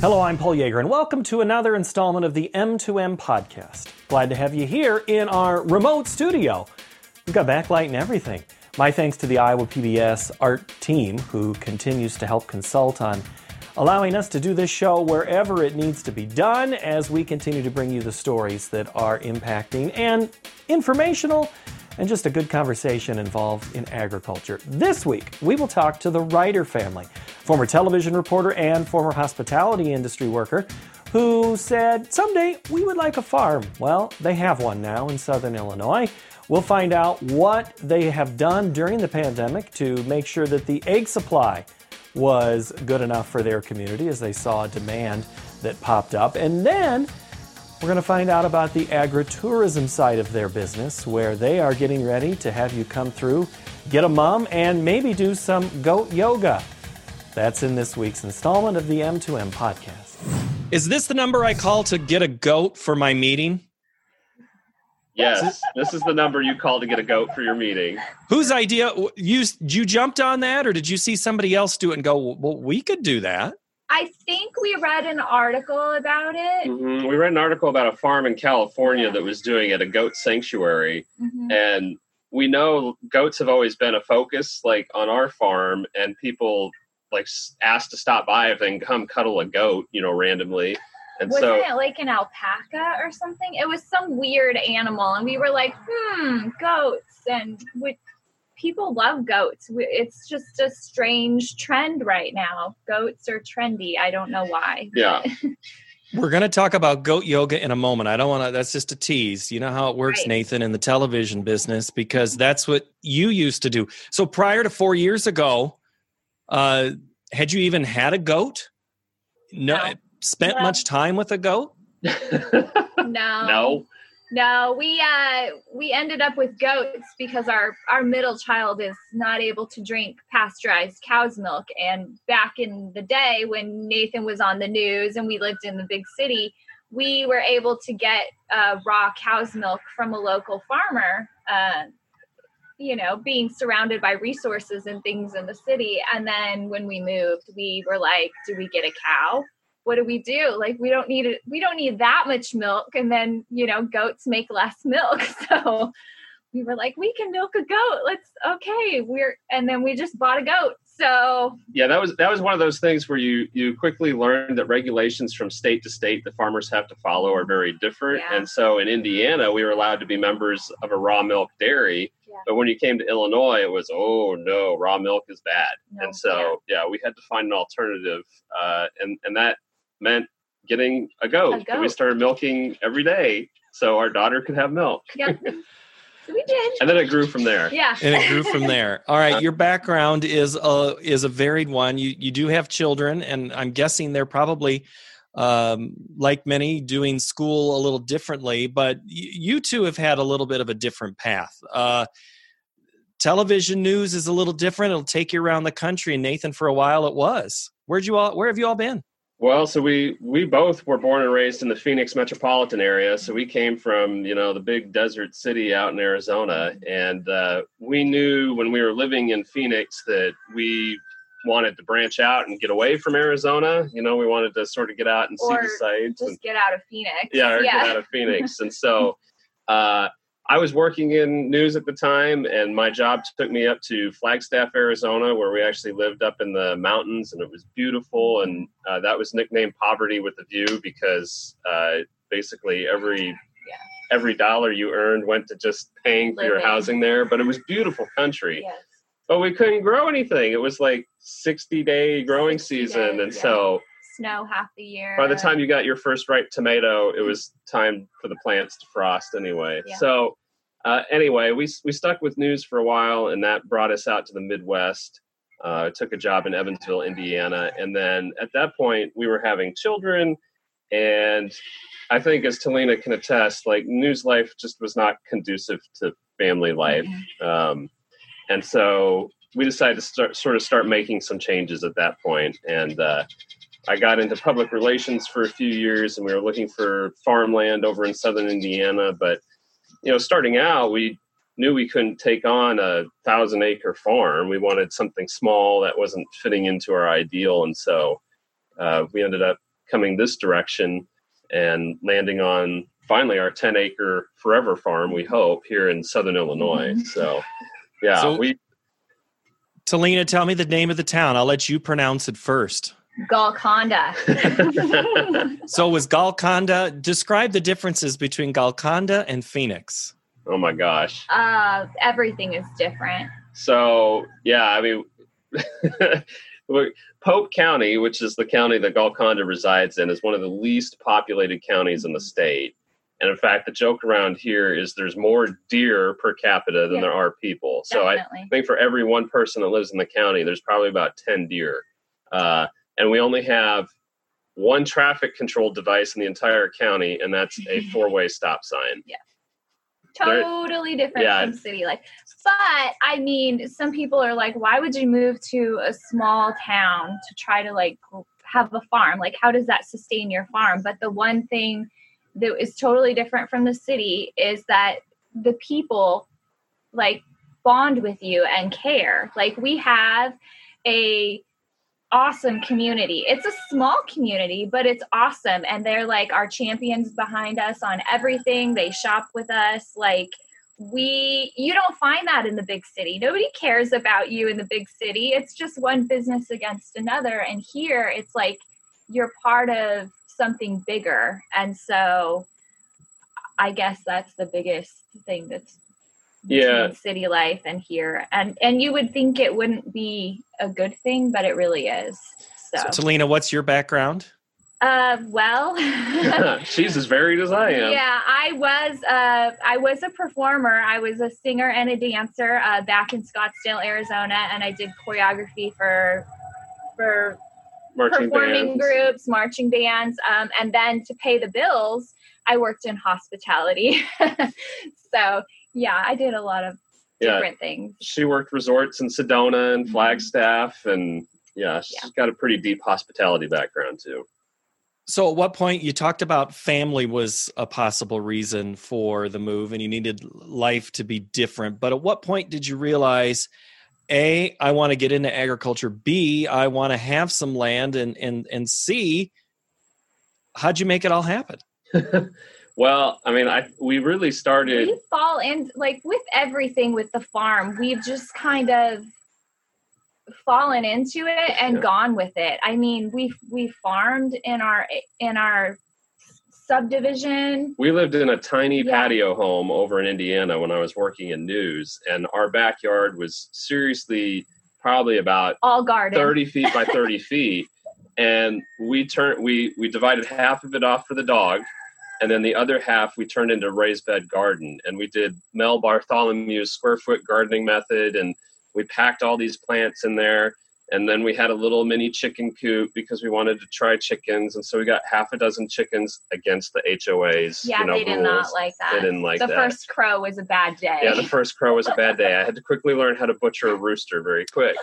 Hello, I'm Paul Yeager, and welcome to another installment of the M2M podcast. Glad to have you here in our remote studio. We've got backlight and everything. My thanks to the Iowa PBS art team, who continues to help consult on allowing us to do this show wherever it needs to be done as we continue to bring you the stories that are impacting and informational and just a good conversation involved in agriculture. This week, we will talk to the Ryder family, former television reporter and former hospitality industry worker, who said, someday we would like a farm. Well, they have one now in southern Illinois. We'll find out what they have done during the pandemic to make sure that the egg supply was good enough for their community as they saw a demand that popped up. And then we're going to find out about the agritourism side of their business, where they are getting ready to have you come through, get a mom, and maybe do some goat yoga. That's in this week's installment of the M2M podcast. Is this the number I call to get a goat for my meeting? Yes, this is the number you call to get a goat for your meeting. Whose idea? You jumped on that, or did you see somebody else do it and go, well, we could do that? I think we read an article about it. Mm-hmm. We read an article about a farm in California that was doing it, a goat sanctuary. Mm-hmm. And we know goats have always been a focus, like on our farm, and people like asked to stop by if they can come cuddle a goat, randomly. And Wasn't it like an alpaca or something? It was some weird animal. And we were like, goats. And people love goats. It's just a strange trend right now. Goats are trendy. I don't know why. Yeah. We're going to talk about goat yoga in a moment. I don't want to, that's just a tease. You know how it works, right, Nathan, in the television business, because that's what you used to do. So prior to 4 years ago, had you even had a goat? No. Spent much time with a goat? No. We ended up with goats because our middle child is not able to drink pasteurized cow's milk. And back in the day when Nathan was on the news and we lived in the big city, we were able to get raw cow's milk from a local farmer, being surrounded by resources and things in the city. And then when we moved, we were like, do we get a cow? What do we do? Like, we don't need that much milk. And then, goats make less milk. So we were like, we can milk a goat. And then we just bought a goat. So yeah, that was one of those things where you quickly learn that regulations from state to state that farmers have to follow are very different. Yeah. And so in Indiana, we were allowed to be members of a raw milk dairy. Yeah. But when you came to Illinois, it was, oh no, raw milk is bad. No, and so, we had to find an alternative. And that meant getting a goat. And we started milking every day so our daughter could have milk. Yeah. So we did. And then it grew from there. Yeah. And it grew from there. All right. Your background is a varied one. You do have children, and I'm guessing they're probably, like many, doing school a little differently, but you two have had a little bit of a different path. Television news is a little different. It'll take you around the country. And Nathan, for a while it was. Where have you all been? Well, so we both were born and raised in the Phoenix metropolitan area. So we came from, the big desert city out in Arizona. And we knew when we were living in Phoenix that we wanted to branch out and get away from Arizona. We wanted to sort of get out and see the sights. Just get out of Phoenix. Get out of Phoenix. And so I was working in news at the time, and my job took me up to Flagstaff, Arizona, where we actually lived up in the mountains, and it was beautiful. And that was nicknamed Poverty with a View because basically every dollar you earned went to just paying for your housing there. But it was beautiful country. Yes. But we couldn't grow anything. It was like 60-day growing season. And so snow half the year. By the time you got your first ripe tomato, it was time for the plants to frost anyway. Yeah. So anyway, we stuck with news for a while, and that brought us out to the Midwest. Took a job in Evansville, Indiana. And then at that point, we were having children. And I think, as Talina can attest, like, news life just was not conducive to family life. Mm-hmm. And so we decided to start making some changes at that point. And I got into public relations for a few years, and we were looking for farmland over in southern Indiana. But, starting out, we knew we couldn't take on a 1,000-acre farm. We wanted something small that wasn't fitting into our ideal. And so we ended up coming this direction and landing on finally our 10-acre forever farm, we hope, here in Southern Illinois. So, yeah. Talina, tell me the name of the town. I'll let you pronounce it first. Golconda. So was Golconda, describe the differences between Golconda and Phoenix. Oh my gosh. Everything is different. So, yeah, I mean, Pope County, which is the county that Golconda resides in, is one of the least populated counties in the state. And in fact, the joke around here is there's more deer per capita than there are people. So definitely. I think for every one person that lives in the county, there's probably about 10 deer. And we only have one traffic control device in the entire county, and that's a 4-way stop sign. Yeah. Totally different from city life. But I mean, some people are like, why would you move to a small town to try to like have a farm? Like, how does that sustain your farm? But the one thing that is totally different from the city is that the people like bond with you and care. Like, we have a awesome community. It's a small community, but it's awesome. And they're like our champions behind us on everything. They shop with us. Like, you don't find that in the big city. Nobody cares about you in the big city. It's just one business against another. And here it's like you're part of something bigger. And so I guess that's the biggest thing that's between city life and here. And you would think it wouldn't be a good thing, but it really is. So Talina, what's your background? Well, she's as varied as I am. Yeah, I was a performer. I was a singer and a dancer back in Scottsdale, Arizona, and I did choreography for performing groups, marching bands, and then to pay the bills, I worked in hospitality. So yeah, I did a lot of different things. She worked resorts in Sedona and Flagstaff, and she's got a pretty deep hospitality background too. So at what point, you talked about family was a possible reason for the move and you needed life to be different. But at what point did you realize, A, I want to get into agriculture, B, I want to have some land, and C, how'd you make it all happen? Well, I mean, we really started. We fall in, like with everything with the farm, we've just kind of fallen into it and gone with it. I mean, we farmed in our subdivision. We lived in a tiny patio home over in Indiana when I was working in news, and our backyard was seriously probably about all garden 30 feet by 30 feet. And we divided half of it off for the dog, and then the other half we turned into raised bed garden. And we did Mel Bartholomew's square foot gardening method, and we packed all these plants in there. And then we had a little mini chicken coop because we wanted to try chickens. And so we got half a dozen chickens against the HOA's they did rules. not like that. They didn't like that. The first crow was a bad day. Yeah, the first crow was a bad day. I had to quickly learn how to butcher a rooster very quick.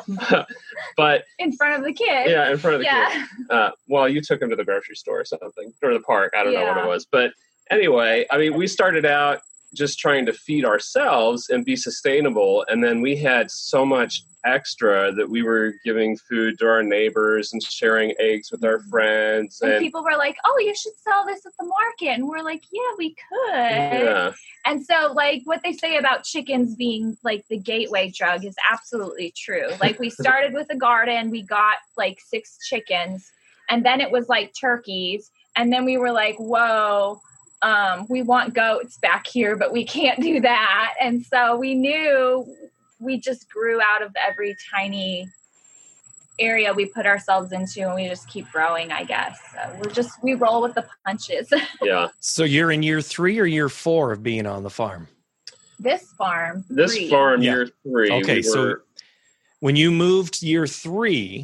But in front of the kids. Yeah, in front of the kids. Well, you took them to the grocery store or something, or the park. I don't know what it was. But anyway, I mean, we started out just trying to feed ourselves and be sustainable. And then we had so much extra that we were giving food to our neighbors and sharing eggs with our friends. And people were like, oh, you should sell this at the market. And we're like, yeah, we could. Yeah. And so like what they say about chickens being like the gateway drug is absolutely true. Like we started with a garden, we got like 6 chickens, and then it was like turkeys. And then we were like, whoa, we want goats back here, but we can't do that. And so we knew we just grew out of every tiny area we put ourselves into, and we just keep growing, I guess. So we roll with the punches. Yeah. So you're in year 3 or year 4 of being on the farm? This farm, year 3. Okay. So when you moved year 3,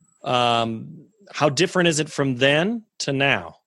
how different is it from then to now?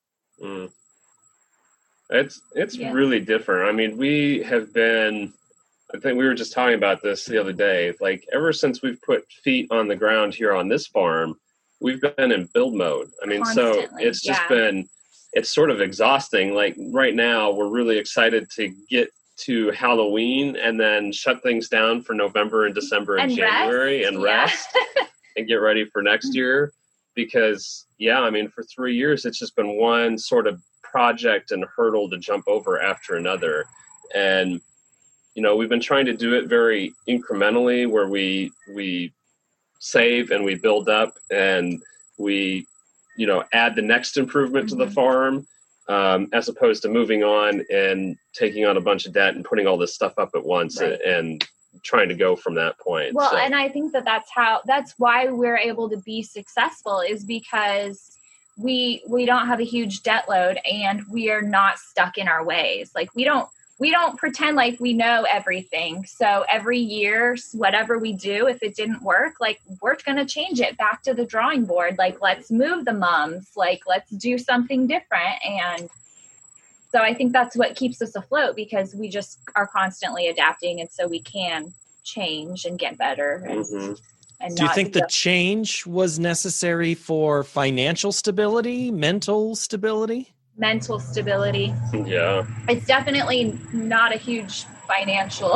It's really different. I mean, we have been, I think we were just talking about this the other day, like ever since we've put feet on the ground here on this farm, we've been in build mode. I mean, constantly, so it's just been, it's sort of exhausting. Like right now, we're really excited to get to Halloween and then shut things down for November and December and January and rest and get ready for next year. because, I mean, for 3 years, it's just been one sort of project and hurdle to jump over after another. And, we've been trying to do it very incrementally, where we save and we build up and we, add the next improvement to the farm, as opposed to moving on and taking on a bunch of debt and putting all this stuff up at once, right, and trying to go from that point. Well, and I think that's why we're able to be successful, is because we don't have a huge debt load and we are not stuck in our ways. Like we don't pretend like we know everything. So every year, whatever we do, if it didn't work, like we're going to change it back to the drawing board. Like, let's move the mums, like, let's do something different. And so I think that's what keeps us afloat, because we just are constantly adapting. And so we can change and get better. And do you think the change was necessary for financial stability, mental stability? Mental stability. Yeah. It's definitely not a huge financial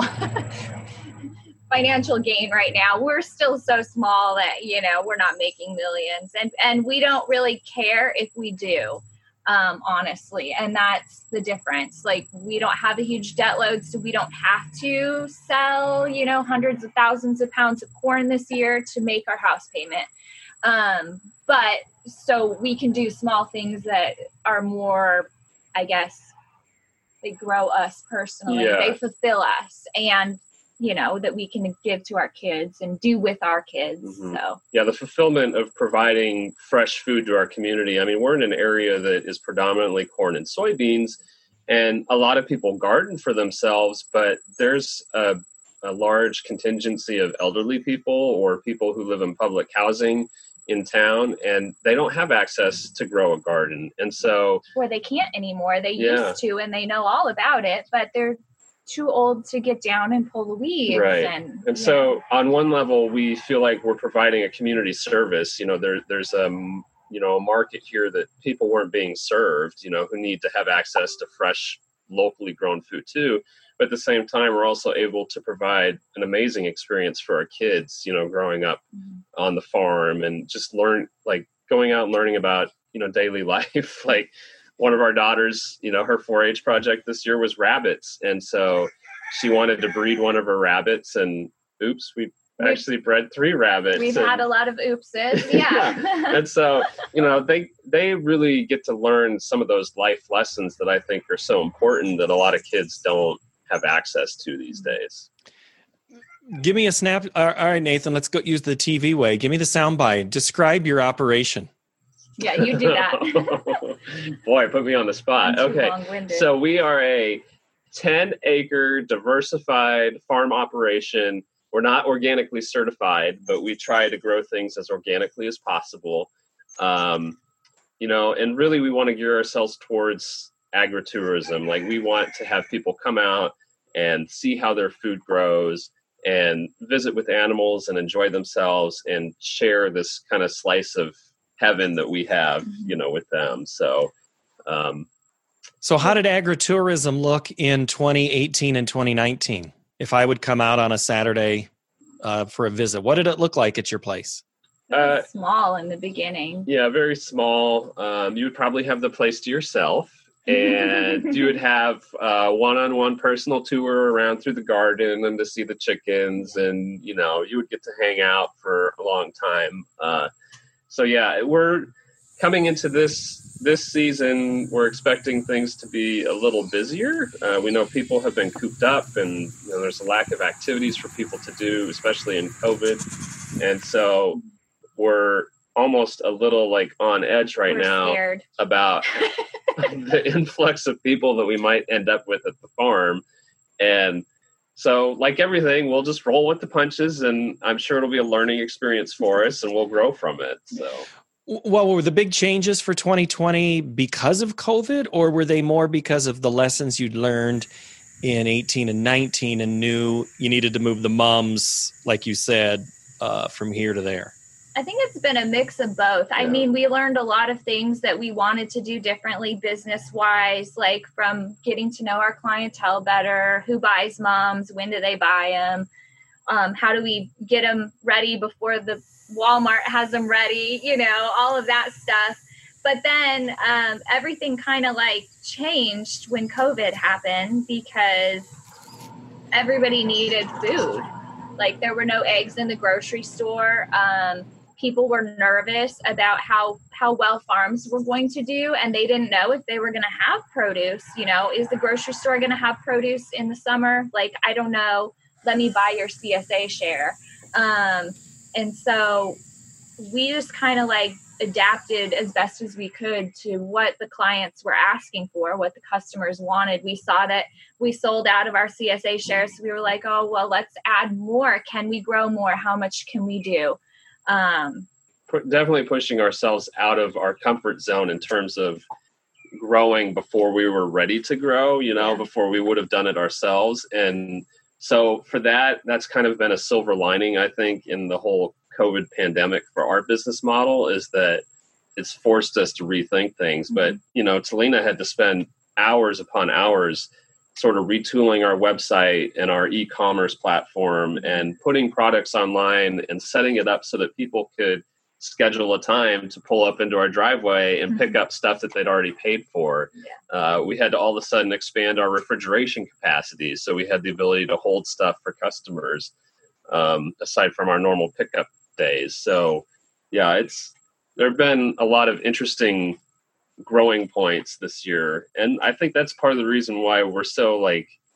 gain right now. We're still so small that, we're not making millions, and we don't really care if we do, honestly. And that's the difference. Like, we don't have a huge debt load, so we don't have to sell, hundreds of thousands of pounds of corn this year to make our house payment. But so we can do small things that are more, I guess, they grow us personally. Yeah. They fulfill us, and, that we can give to our kids and do with our kids. So yeah, the fulfillment of providing fresh food to our community. I mean, we're in an area that is predominantly corn and soybeans, and a lot of people garden for themselves, but there's a large contingency of elderly people or people who live in public housing in town, and they don't have access to grow a garden. And so, or they can't anymore. They used to, and they know all about it, but they're too old to get down and pull the weeds. Right. And so on one level, we feel like we're providing a community service. There's a market here that people weren't being served, who need to have access to fresh, locally grown food too. But at the same time, we're also able to provide an amazing experience for our kids, growing up on the farm, and just going out and learning about, daily life. Like, one of our daughters, her 4-H project this year was rabbits. And so she wanted to breed one of her rabbits, and oops, we actually bred 3 rabbits. We've had a lot of oopses. Yeah. And so, they really get to learn some of those life lessons that I think are so important that a lot of kids don't have access to these days. Give me a snap. All right, Nathan, let's go use the TV way. Give me the soundbite. Describe your operation. Yeah, you do that. Boy, put me on the spot. Okay. So we are a 10-acre diversified farm operation. We're not organically certified, but we try to grow things as organically as possible. And really we want to gear ourselves towards agritourism. Like, we want to have people come out and see how their food grows and visit with animals and enjoy themselves and share this kind of slice of heaven that we have, with them. So how did agritourism look in 2018 and 2019? If I would come out on a Saturday for a visit, what did it look like at your place? Small in the beginning. Yeah, very small. You would probably have the place to yourself, and you would have one-on-one personal tour around through the garden and to see the chickens, and you would get to hang out for a long time. So yeah, we're coming into this season. We're expecting things to be a little busier. We know people have been cooped up, and there's a lack of activities for people to do, especially in COVID. And so we're almost a little on edge right now scared about the influx of people that we might end up with at the farm. And so, like everything, we'll just roll with the punches, and I'm sure it'll be a learning experience for us, and we'll grow from it. So, well, were the big changes for 2020 because of COVID, or were they more because of the lessons you'd learned in 18 and 19 and knew you needed to move the mums, like you said, from here to there? I think it's been a mix of both. Yeah. I mean, we learned a lot of things that we wanted to do differently business-wise, like from getting to know our clientele better, who buys mums, when do they buy them, How do we get them ready before the Walmart has them ready? All of that stuff. But then everything kind of like changed when COVID happened because everybody needed food. Like there were no eggs in the grocery store. People were nervous about how well farms were going to do, and they didn't know if they were going to have produce. Is the grocery store going to have produce in the summer? Like, I don't know. Let me buy your CSA share. And so we just kind of like adapted as best as we could to what the clients were asking for, what the customers wanted. We saw that we sold out of our CSA shares. So we were like, oh, well, let's add more. Can we grow more? How much can we do? Definitely pushing ourselves out of our comfort zone in terms of growing before we were ready to grow, before we would have done it ourselves. And so for that's kind of been a silver lining, I think, in the whole COVID pandemic for our business model, is that it's forced us to rethink things. But, Talina had to spend hours upon hours sort of retooling our website and our e-commerce platform and putting products online and setting it up so that people could schedule a time to pull up into our driveway and pick up stuff that they'd already paid for. Yeah. We had to all of a sudden expand our refrigeration capacity, so we had the ability to hold stuff for customers, aside from our normal pickup days. So yeah, there have been a lot of interesting growing points this year, and I think that's part of the reason why we're so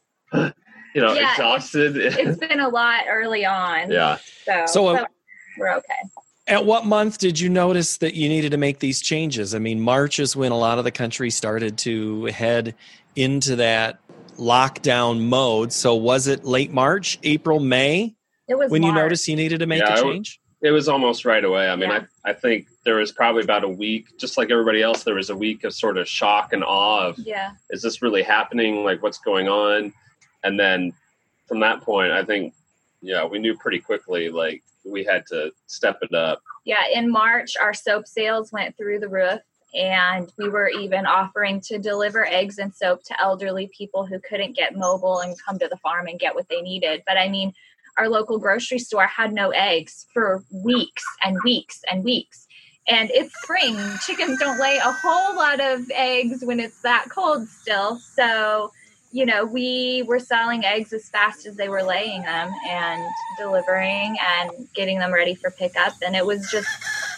exhausted. It's been a lot early on. Yeah. So we're okay. At what month did you notice that you needed to make these changes? I mean, March is when a lot of the country started to head into that lockdown mode. So was it late March, April, May? It was when March. You noticed you needed to make a change? It was almost right away. I mean, I think there was probably about a week, just like everybody else, there was a week of sort of shock and awe of, is this really happening? Like, what's going on? And then from that point, I think, we knew pretty quickly, like, we had to step it up. Yeah, in March, our soap sales went through the roof, and we were even offering to deliver eggs and soap to elderly people who couldn't get mobile and come to the farm and get what they needed. But I mean, our local grocery store had no eggs for weeks and weeks and weeks. And it's spring. Chickens don't lay a whole lot of eggs when it's that cold still. So, we were selling eggs as fast as they were laying them and delivering and getting them ready for pickup. And it was just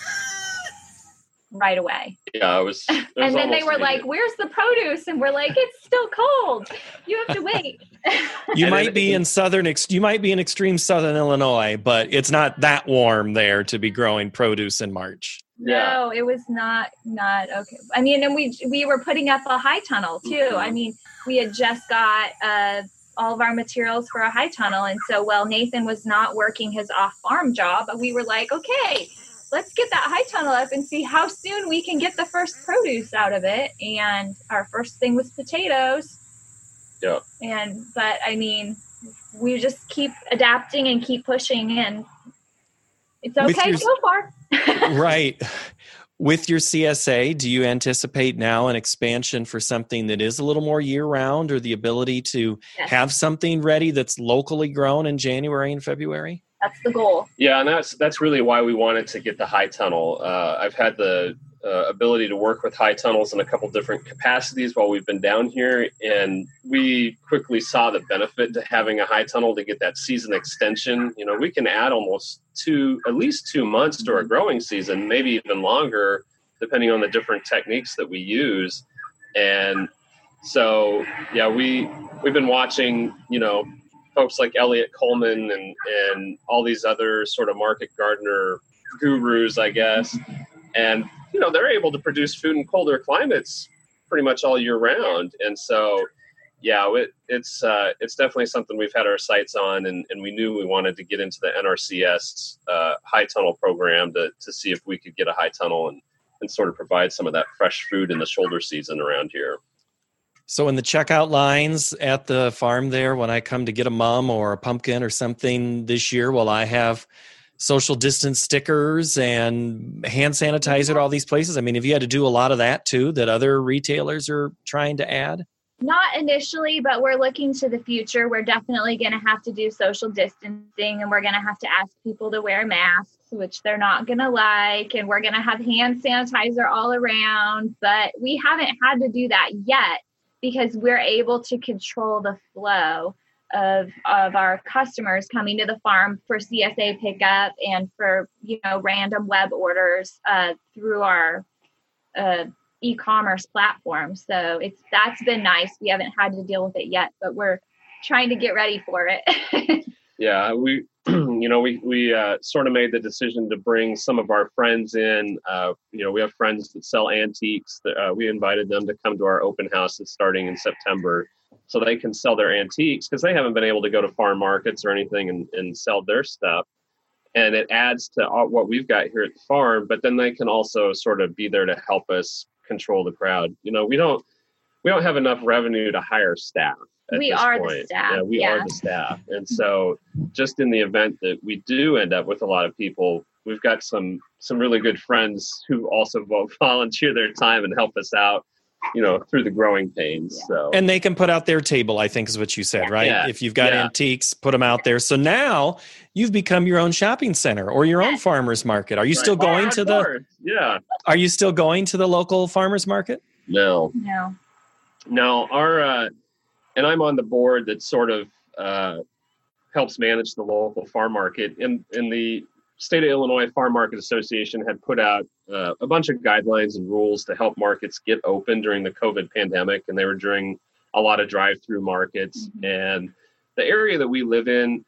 right away. Yeah, it was and then they were like, where's the produce? And we're like, it's still cold. You have to wait. You might be in extreme southern Illinois, but it's not that warm there to be growing produce in March. No, it was not okay. I mean, and we were putting up a high tunnel too. Mm-hmm. I mean, we had just got all of our materials for a high tunnel. And so while Nathan was not working his off-farm job, we were like, okay, let's get that high tunnel up and see how soon we can get the first produce out of it. And our first thing was potatoes. Yeah. But I mean, we just keep adapting and keep pushing, and it's okay so far. Right. With your CSA, do you anticipate now an expansion for something that is a little more year-round, or the ability to have something ready that's locally grown in January and February? That's the goal. Yeah, and that's really why we wanted to get the high tunnel. I've had the ability to work with high tunnels in a couple different capacities while we've been down here, and we quickly saw the benefit to having a high tunnel to get that season extension. We can add at least 2 months to our growing season, maybe even longer, depending on the different techniques that we use. And so, we've been watching, folks like Elliot Coleman and all these other sort of market gardener gurus, I guess. And, they're able to produce food in colder climates pretty much all year round. And so, it's definitely something we've had our sights on, and we knew we wanted to get into the NRCS high tunnel program to see if we could get a high tunnel and sort of provide some of that fresh food in the shoulder season around here. So in the checkout lines at the farm there, when I come to get a mum or a pumpkin or something this year, will I have social distance stickers and hand sanitizer at all these places? I mean, have you had to do a lot of that too, that other retailers are trying to add? Not initially, but we're looking to the future. We're definitely going to have to do social distancing, and we're going to have to ask people to wear masks, which they're not going to like, and we're going to have hand sanitizer all around. But we haven't had to do that yet because we're able to control the flow of our customers coming to the farm for CSA pickup and for, random web orders through our e-commerce platform. So that's been nice. We haven't had to deal with it yet, but we're trying to get ready for it. Yeah, we sort of made the decision to bring some of our friends in. We have friends that sell antiques. We invited them to come to our open houses starting in September so they can sell their antiques because they haven't been able to go to farm markets or anything and sell their stuff. And it adds to what we've got here at the farm, but then they can also sort of be there to help us control the crowd. We don't have enough revenue to hire staff. We are the staff. Yeah, we are the staff. And so just in the event that we do end up with a lot of people, we've got some really good friends who also volunteer their time and help us out, through the growing pains. Yeah. So, and they can put out their table, I think is what you said, right? Yeah. If you've got antiques, put them out there. So now you've become your own shopping center or your own farmer's market. Are you still going to the? Yeah. Are you still going to the local farmer's market? No. Our and I'm on the board that sort of helps manage the local farm market. In the State of Illinois Farm Market Association had put out a bunch of guidelines and rules to help markets get open during the COVID pandemic, and they were during a lot of drive-through markets. Mm-hmm. And the area that we live in,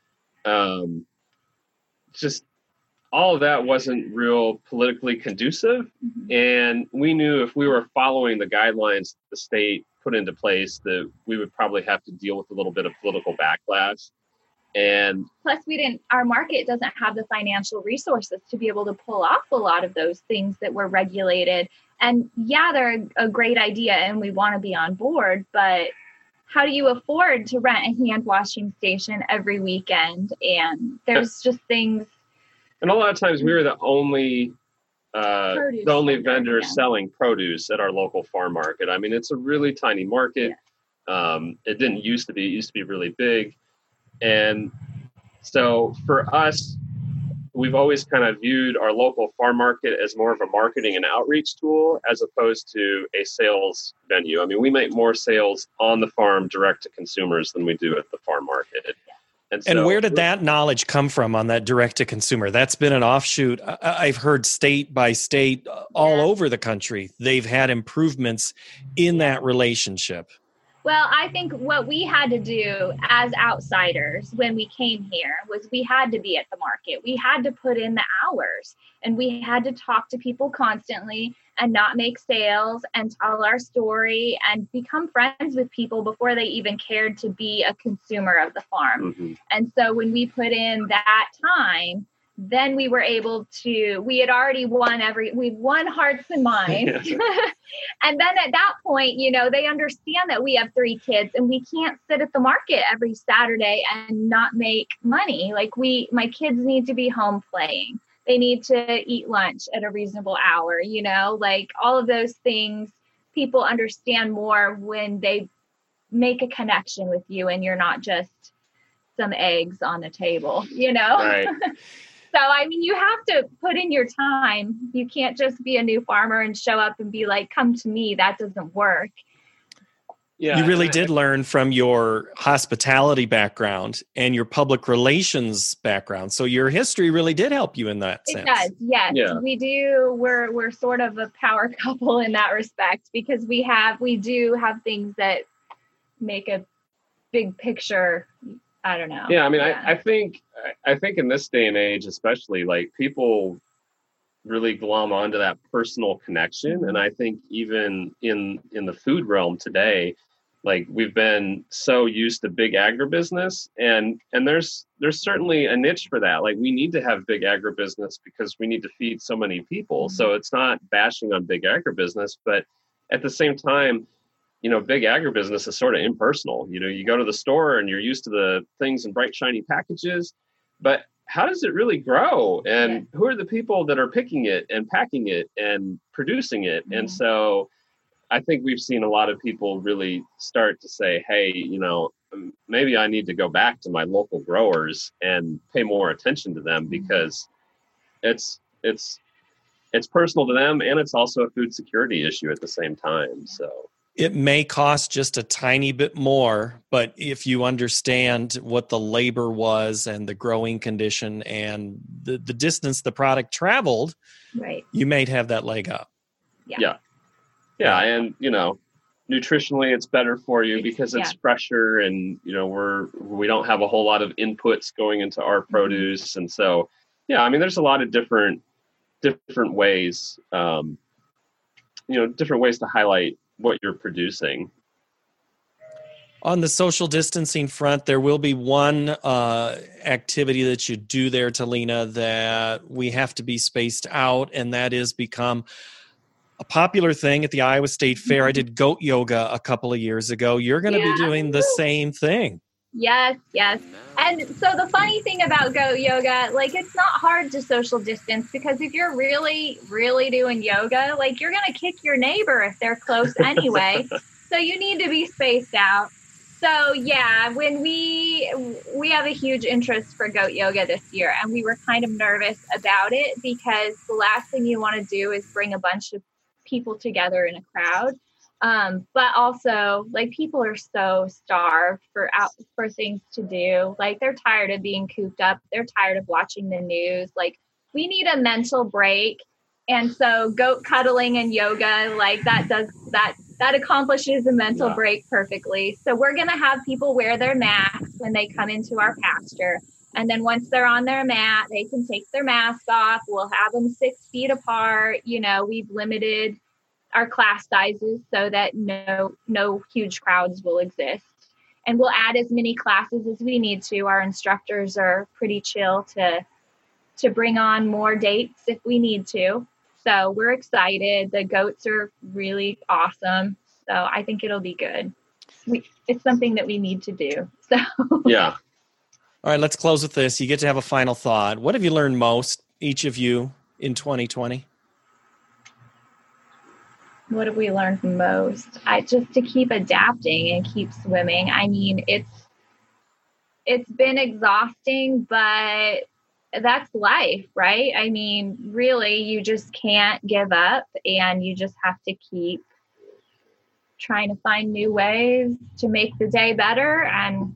just all of that wasn't real politically conducive. Mm-hmm. And we knew if we were following the guidelines the state put into place that we would probably have to deal with a little bit of political backlash. And plus our market doesn't have the financial resources to be able to pull off a lot of those things that were regulated. And they're a great idea and we want to be on board, but how do you afford to rent a hand washing station every weekend? And there's just things. And a lot of times we were the only vendor selling produce at our local farm market. I mean, it's a really tiny market. Yeah. It didn't used to be. It used to be really big. And so for us, we've always kind of viewed our local farm market as more of a marketing and outreach tool as opposed to a sales venue. I mean, we make more sales on the farm direct to consumers than we do at the farm market. And where did that knowledge come from on that direct to consumer? That's been an offshoot. I've heard state by state all over the country, they've had improvements in that relationship. Well, I think what we had to do as outsiders when we came here was we had to be at the market. We had to put in the hours and we had to talk to people constantly and not make sales and tell our story and become friends with people before they even cared to be a consumer of the farm. Mm-hmm. And so when we put in that time, then we were able to, we had already we've won hearts and minds. And then at that point, they understand that we have 3 kids and we can't sit at the market every Saturday and not make money. Like my kids need to be home playing. They need to eat lunch at a reasonable hour, like all of those things people understand more when they make a connection with you and you're not just some eggs on the table, Right. So, I mean, you have to put in your time. You can't just be a new farmer and show up and be like, come to me. That doesn't work. Yeah, you really did learn from your hospitality background and your public relations background. So your history really did help you in that sense. It does, yes. Yeah. We do. We're sort of a power couple in that respect because we do have things that make a big picture. I don't know. Yeah, I mean, yeah. I think in this day and age, especially, like people really glom onto that personal connection, and I think even in the food realm today, like we've been so used to big agribusiness, and there's certainly a niche for that. Like we need to have big agribusiness because we need to feed so many people. Mm-hmm. So it's not bashing on big agribusiness, but at the same time, big agribusiness is sort of impersonal. You go to the store and you're used to the things in bright, shiny packages, but how does it really grow? And who are the people that are picking it and packing it and producing it? Mm-hmm. And so I think we've seen a lot of people really start to say, hey, maybe I need to go back to my local growers and pay more attention to them, because it's personal to them, and it's also a food security issue at the same time. So it may cost just a tiny bit more, but if you understand what the labor was and the growing condition and the distance the product traveled, right, you may have that leg up. Yeah. And, nutritionally it's better for you because it's fresher, and, we don't have a whole lot of inputs going into our produce. And so, there's a lot of different ways, different ways to highlight what you're producing. On the social distancing front, there will be one activity that you do there, Talina, that we have to be spaced out, and that is become a popular thing at the Iowa State Fair. I did goat yoga a couple of years ago. You're going to be doing the same thing. Yes. And so the funny thing about goat yoga, it's not hard to social distance, because if you're really, really doing yoga, you're going to kick your neighbor if they're close anyway. So you need to be spaced out. So when we have a huge interest for goat yoga this year, and we were kind of nervous about it, because the last thing you want to do is bring a bunch of people together in a crowd. But also, people are so starved for things to do. They're tired of being cooped up. They're tired of watching the news. We need a mental break. And so goat cuddling and yoga, that accomplishes a mental break perfectly. So we're going to have people wear their masks when they come into our pasture. And then once they're on their mat, they can take their mask off. We'll have them 6 feet apart. We've limited our class sizes so that no huge crowds will exist. And we'll add as many classes as we need to. Our instructors are pretty chill to bring on more dates if we need to. So we're excited. The goats are really awesome. So I think it'll be good. It's something that we need to do. So yeah. All right, let's close with this. You get to have a final thought. What have you learned most, each of you, in 2020? What have we learned most? Just to keep adapting and keep swimming. I mean, it's been exhausting, but that's life, right? I mean, really, you just can't give up, and you just have to keep trying to find new ways to make the day better. And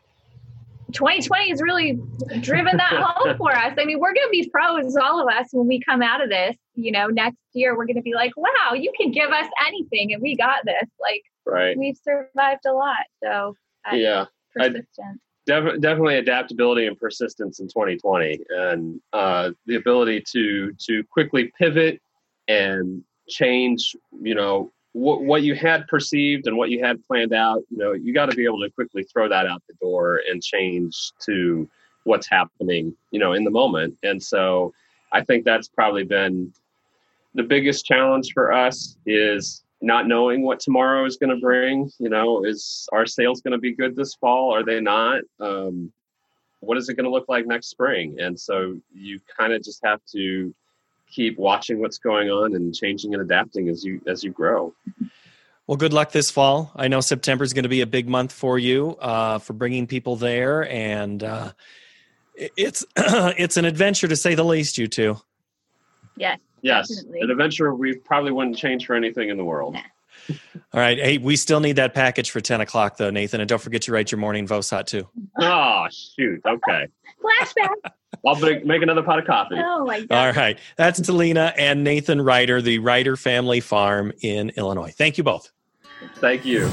2020 has really driven that home for us. I mean, we're going to be pros, all of us, when we come out of this. Next year, we're going to be like, wow, you can give us anything, and we got this. Right. We've survived a lot. So persistent. Definitely adaptability and persistence in 2020, and the ability to quickly pivot and change, what you had perceived and what you had planned out. You got to be able to quickly throw that out the door and change to what's happening, in the moment. And so I think that's probably been the biggest challenge for us, is not knowing what tomorrow is going to bring. Is our sales going to be good this fall? Are they not? What is it going to look like next spring? And so you kind of just have to keep watching what's going on and changing and adapting as you grow. Well, good luck this fall. I know September is going to be a big month for you, for bringing people there, and it's an adventure, to say the least, you two. Yes. Definitely. An adventure we probably wouldn't change for anything in the world. Yeah. All right. Hey, we still need that package for 10 o'clock, though, Nathan. And don't forget to write your morning VOSOT, too. Oh, shoot. Okay. Flashback. I'll make another pot of coffee. Oh, my God. All right. That's Talina and Nathan Ryder, the Ryder Family Farm in Illinois. Thank you both. Thank you.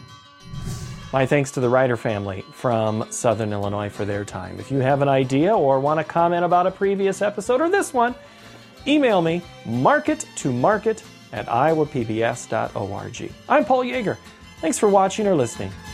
My thanks to the Ryder family from Southern Illinois for their time. If you have an idea or want to comment about a previous episode or this one, email me, market2market@iowapbs.org. I'm Paul Yeager. Thanks for watching or listening.